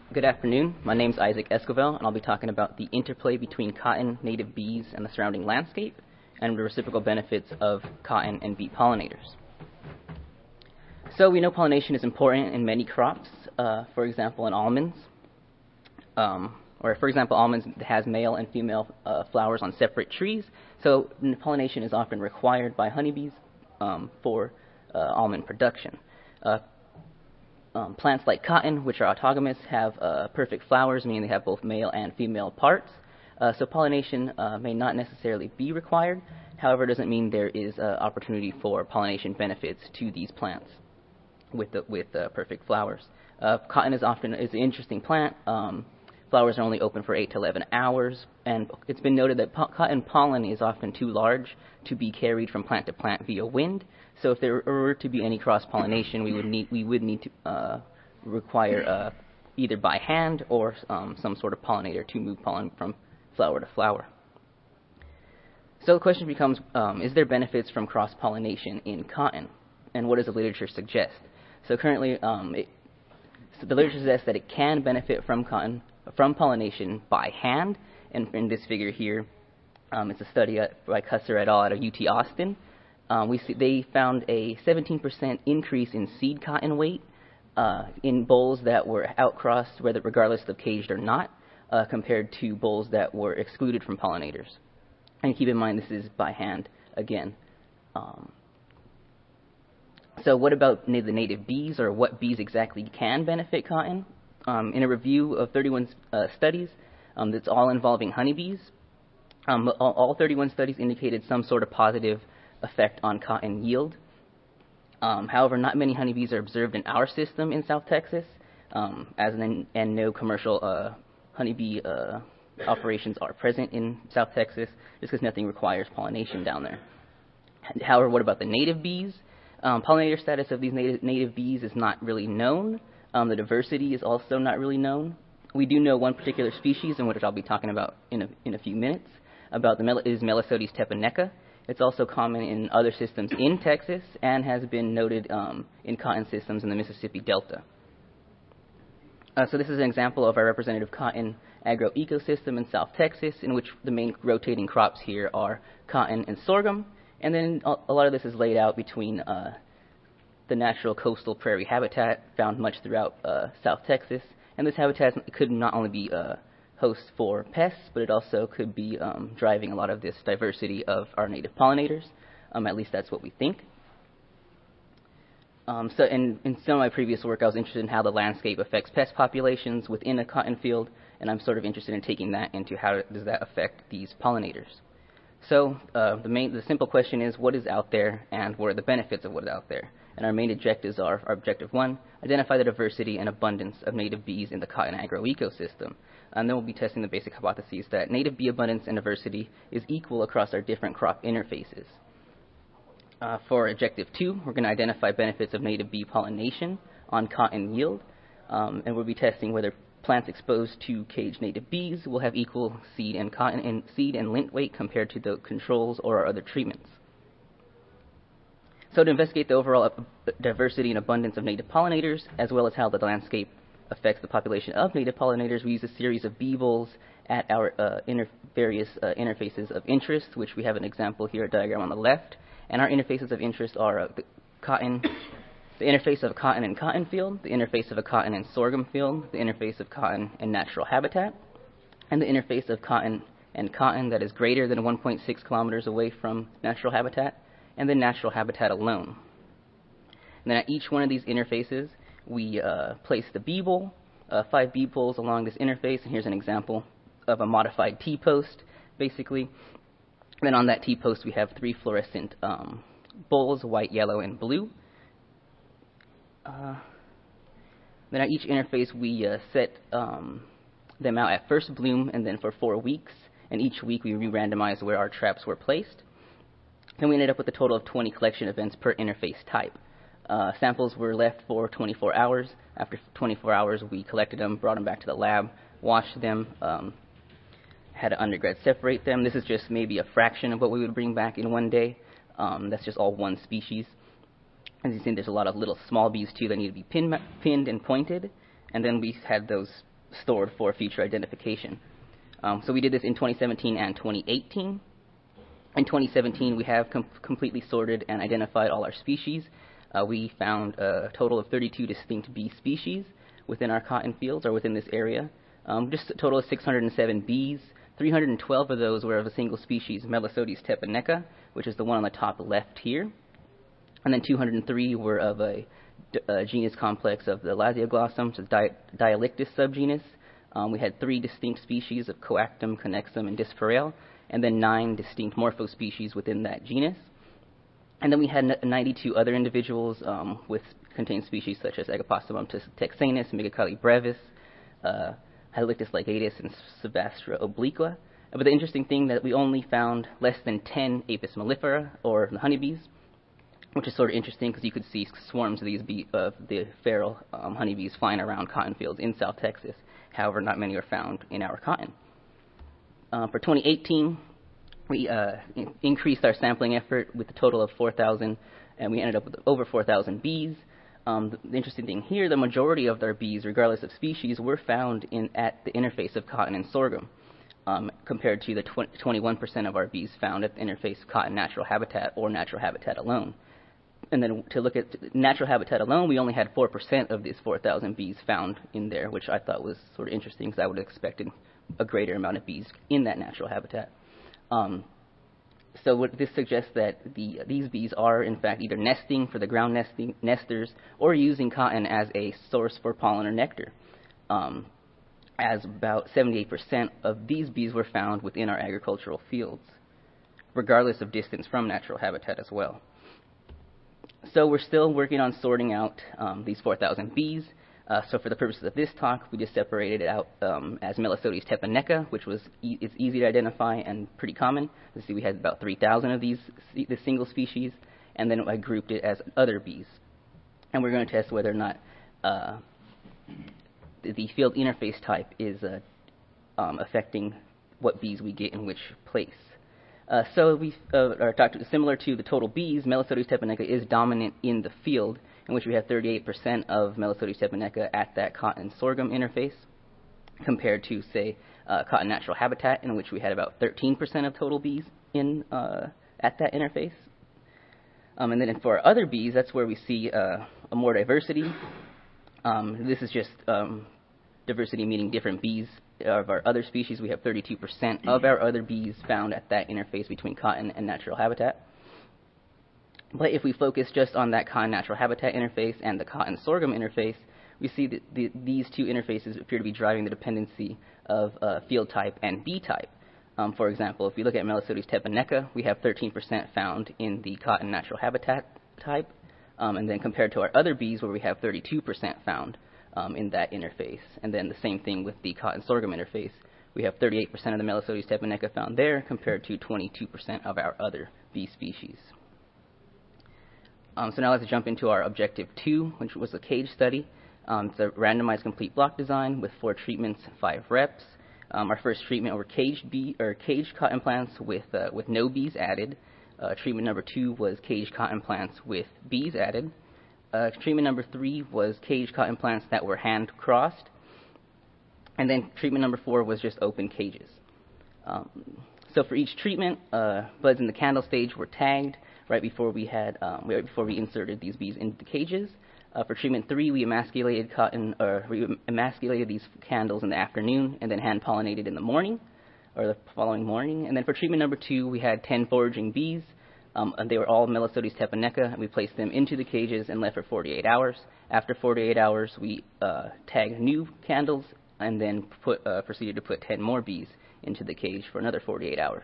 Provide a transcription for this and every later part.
Good afternoon. My name is Isaac Esquivel, and I'll be talking about the interplay between cotton, native bees, and the surrounding landscape, and the reciprocal benefits of cotton and bee pollinators. So we know pollination is important in many crops, for example, in almonds. For example, almonds has male and female flowers on separate trees, so pollination is often required by honeybees for almond production. Plants like cotton, which are autogamous, have perfect flowers, meaning they have both male and female parts. So pollination may not necessarily be required. However, it doesn't mean there is opportunity for pollination benefits to these plants with perfect flowers. Cotton is an interesting plant. Flowers are only open for 8 to 11 hours, and it's been noted that cotton pollen is often too large to be carried from plant to plant via wind. So if there were to be any cross-pollination, we would need to require either by hand or some sort of pollinator to move pollen from flower to flower. So the question becomes, is there benefits from cross-pollination in cotton, and what does the literature suggest? So currently, the literature suggests that it can benefit from pollination by hand, and in this figure here, it's a study by Cusser et al. Out of UT Austin. They found a 17% increase in seed cotton weight in bolls that were outcrossed, regardless of caged or not, compared to bolls that were excluded from pollinators. And keep in mind, this is by hand again. So what about the native bees, or what bees exactly can benefit cotton? In a review of 31 studies that's all involving honeybees, all 31 studies indicated some sort of positive effect on cotton yield. However, not many honeybees are observed in our system in South Texas, and no commercial honeybee operations are present in South Texas, just because nothing requires pollination down there. However, what about the native bees? Pollinator status of these native bees is not really known. The diversity is also not really known. We do know one particular species, and which I'll be talking about in a few minutes, is Melisodes tepaneca. It's also common in other systems in Texas and has been noted in cotton systems in the Mississippi Delta. So this is an example of our representative cotton agroecosystem in South Texas, in which the main rotating crops here are cotton and sorghum. And then a lot of this is laid out between the natural coastal prairie habitat found much throughout South Texas. And this habitat could not only be host for pests, but it also could be driving a lot of this diversity of our native pollinators. At least that's what we think. So in some of my previous work, I was interested in how the landscape affects pest populations within a cotton field, and I'm sort of interested in taking that into how does that affect these pollinators. So the simple question is, what is out there, and what are the benefits of what is out there? And our main objectives are, objective 1, identify the diversity and abundance of native bees in the cotton agroecosystem. And then we'll be testing the basic hypotheses that native bee abundance and diversity is equal across our different crop interfaces. For objective 2, we're going to identify benefits of native bee pollination on cotton yield, and we'll be testing whether plants exposed to caged native bees will have equal seed and lint weight compared to the controls or our other treatments. So to investigate the overall diversity and abundance of native pollinators, as well as how the landscape affects the population of native pollinators, we use a series of bee bowls at our various interfaces of interest, which we have an example here, a diagram on the left. And our interfaces of interest are the interface of a cotton and cotton field, the interface of a cotton and sorghum field, the interface of cotton and natural habitat, and the interface of cotton and cotton that is greater than 1.6 kilometers away from natural habitat, and then natural habitat alone. And then at each one of these interfaces, we place the bee bowl, 5 bee bowls along this interface, and here's an example of a modified T-post, basically. And then on that T-post, we have 3 fluorescent bowls, white, yellow, and blue. Then at each interface, we set them out at first bloom and then for 4 weeks. And each week, we re-randomized where our traps were placed. And we ended up with a total of 20 collection events per interface type. Samples were left for 24 hours. After 24 hours, we collected them, brought them back to the lab, washed them, had an undergrad separate them. This is just maybe a fraction of what we would bring back in one day. That's just all one species. As you see, there's a lot of little small bees too that need to be pinned and pointed. And then we had those stored for future identification. So we did this in 2017 and 2018. In 2017, we have completely sorted and identified all our species. We found a total of 32 distinct bee species within our cotton fields or within this area. Just a total of 607 bees. 312 of those were of a single species, Melisodes tepaneca, which is the one on the top left here. And then 203 were of a genus complex of the Lasioglossum, which is Dialictus subgenus. We had 3 distinct species of Coactum, Connexum, and Disparale, and then 9 distinct morphospecies within that genus. And then we had 92 other individuals with contained species such as Agapostemum texanus, Mygocalli brevis, Halictus ligatus, and Sebastra obliqua. But the interesting thing that we only found less than 10 Apis mellifera, or the honeybees, which is sort of interesting because you could see swarms of these the feral honeybees flying around cotton fields in South Texas. However, not many are found in our cotton. For 2018, we increased our sampling effort with a total of 4,000, and we ended up with over 4,000 bees. The interesting thing here, the majority of our bees, regardless of species, were found at the interface of cotton and sorghum, compared to the 21% of our bees found at the interface of cotton natural habitat or natural habitat alone. And then to look at natural habitat alone, we only had 4% of these 4,000 bees found in there, which I thought was sort of interesting because I would have expected a greater amount of bees in that natural habitat. So what this suggests that these bees are, in fact, either nesting for the ground nesters or using cotton as a source for pollen or nectar, as about 78% of these bees were found within our agricultural fields, regardless of distance from natural habitat as well. So we're still working on sorting out these 4,000 bees. So for the purposes of this talk, we just separated it out as Melisodes tepaneca, which was it's easy to identify and pretty common. You see, we had about 3,000 of these, the single species, and then I grouped it as other bees. And we're going to test whether or not the field interface type is affecting what bees we get in which place. So we talked similar to the total bees, Melisodes tepaneca is dominant in the field, in which we have 38% of Melisodes tepaneca at that cotton sorghum interface, compared to, say, cotton natural habitat, in which we had about 13% of total bees at that interface. And then for our other bees, that's where we see a more diversity. This is just diversity meaning different bees of our other species. We have 32% of our other bees found at that interface between cotton and natural habitat. But if we focus just on that cotton natural habitat interface and the cotton sorghum interface, we see that these two interfaces appear to be driving the dependency of field type and bee type. For example, if we look at Melisodes tepaneca, we have 13% found in the cotton natural habitat type, and then compared to our other bees where we have 32% found in that interface. And then the same thing with the cotton sorghum interface. We have 38% of the Melisodes tepaneca found there compared to 22% of our other bee species. So now let's jump into our objective 2, which was a cage study. It's a randomized complete block design with 4 treatments, 5 reps. Our first treatment were caged cotton plants with no bees added. Treatment number 2 was caged cotton plants with bees added. Treatment number 3 was caged cotton plants that were hand crossed. And then treatment number 4 was just open cages. So for each treatment, buds in the candle stage were tagged right before we inserted these bees into the cages. For treatment 3, we emasculated these candles in the afternoon and then hand pollinated in the morning, or the following morning. And then for treatment number 2, we had 10 foraging bees. And they were all Melisodes tepaneca, and we placed them into the cages and left for 48 hours. After 48 hours, we tagged new candles and then proceeded to put 10 more bees into the cage for another 48 hours.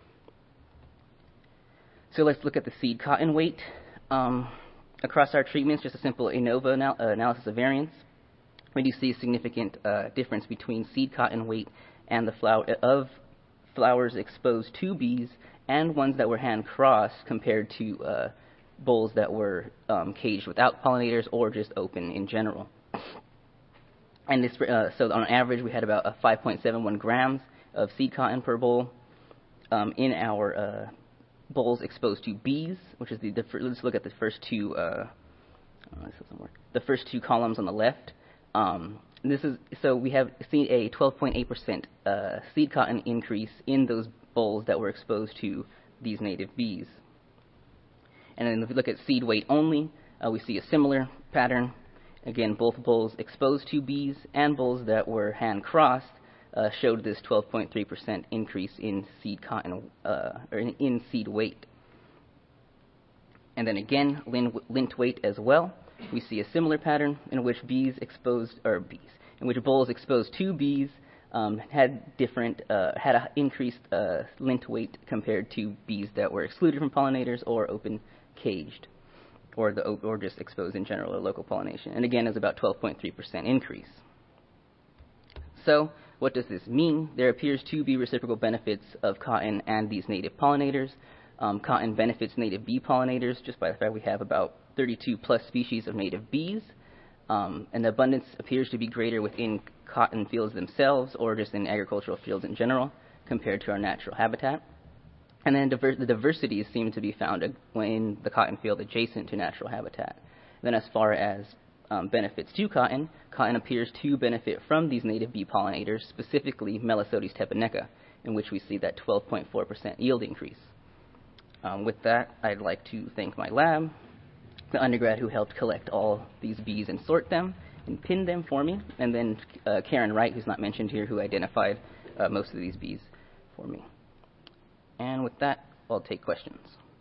So let's look at the seed cotton weight. Across our treatments, just a simple ANOVA analysis of variance, we do see a significant difference between seed cotton weight and the flowers exposed to bees and ones that were hand crossed compared to bowls that were caged without pollinators or just open in general. And this, so on average, we had about 5.71 grams of seed cotton per bowl in our bowls exposed to bees, which is let's look at the first two. The first two columns on the left. So we have seen a 12.8% seed cotton increase in those bolls that were exposed to these native bees. And then if we look at seed weight only, we see a similar pattern. Again, both bolls exposed to bees and bolls that were hand-crossed showed this 12.3% increase in seed cotton, or in seed weight. And then again, lint weight as well. We see a similar pattern in which in which bolls exposed to bees had an increased lint weight compared to bees that were excluded from pollinators or open caged, or just exposed in general or local pollination. And again, is about 12.3% increase. So what does this mean? There appears to be reciprocal benefits of cotton and these native pollinators. Cotton benefits native bee pollinators just by the fact we have about 32 plus species of native bees, and the abundance appears to be greater within cotton fields themselves or just in agricultural fields in general compared to our natural habitat. And then the diversities seem to be found in the cotton field adjacent to natural habitat. Then as far as benefits to cotton appears to benefit from these native bee pollinators, specifically Melisodes tepaneca, in which we see that 12.4% yield increase. With that, I'd like to thank my lab, the undergrad who helped collect all these bees and sort them and pin them for me, and then Karen Wright, who's not mentioned here, who identified most of these bees for me. And with that, I'll take questions.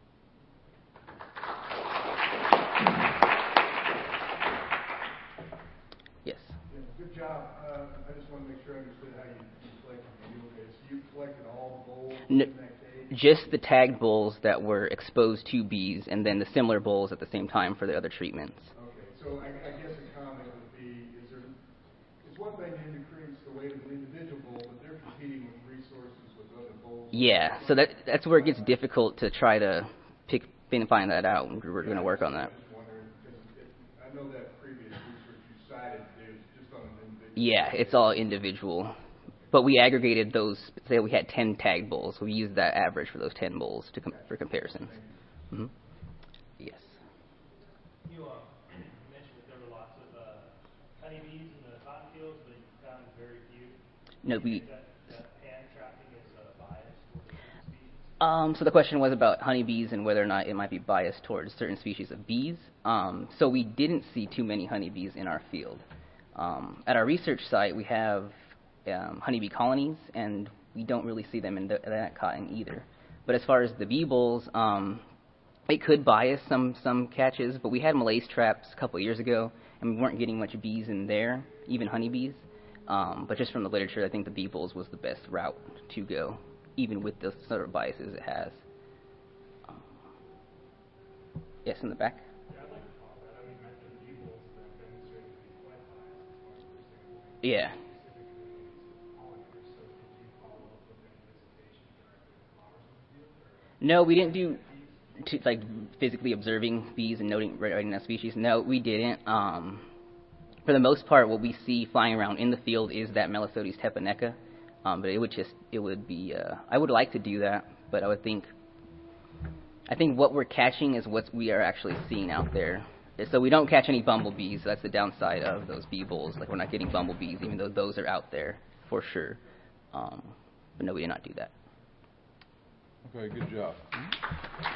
Yes. Yeah, good job. I just want to make sure I understood how you collected the yield data. So you collected all the bolls in that cage? Just the tagged bolls that were exposed to bees, and then the similar bolls at the same time for the other treatments. Okay, so I guess a comment would be, it's one thing to increase the weight of an individual boll, but they're competing with resources with other bolls. Yeah, so that's where it gets difficult to try to find that out. We're going to work on that. I just wondered, because I know that previous research you cited is just on an individual. Yeah, it's all individual. But we aggregated those, say we had 10 tagged bulls. We used that average for those 10 bulls for comparisons. Mm-hmm. Yes. You mentioned that there were lots of honeybees in the cotton fields, but you found very few. No, Do you think that hand tracking is biased towards certain species? So the question was about honeybees and whether or not it might be biased towards certain species of bees. So we didn't see too many honeybees in our field. At our research site, we have honeybee colonies, and we don't really see them in that cotton either. But as far as the bee bulls, it could bias some catches, but we had malaise traps a couple of years ago, and we weren't getting much bees in there, even honeybees. But just from the literature, I think the bee bulls was the best route to go, even with the sort of biases it has. Yes, in the back? Yeah, I'd like to follow that. I mean, you mentioned bee bulls that demonstrated to be quite biased as far as percent. Yeah. No, we didn't do physically observing bees and writing that species. No, we didn't. For the most part, what we see flying around in the field is that Melisodes tepaneca. But it would be. I would like to do that, but I think what we're catching is what we are actually seeing out there. So we don't catch any bumblebees. That's the downside of those bee bulls. Like, we're not getting bumblebees, even though those are out there for sure. But no, we did not do that. Okay, good job.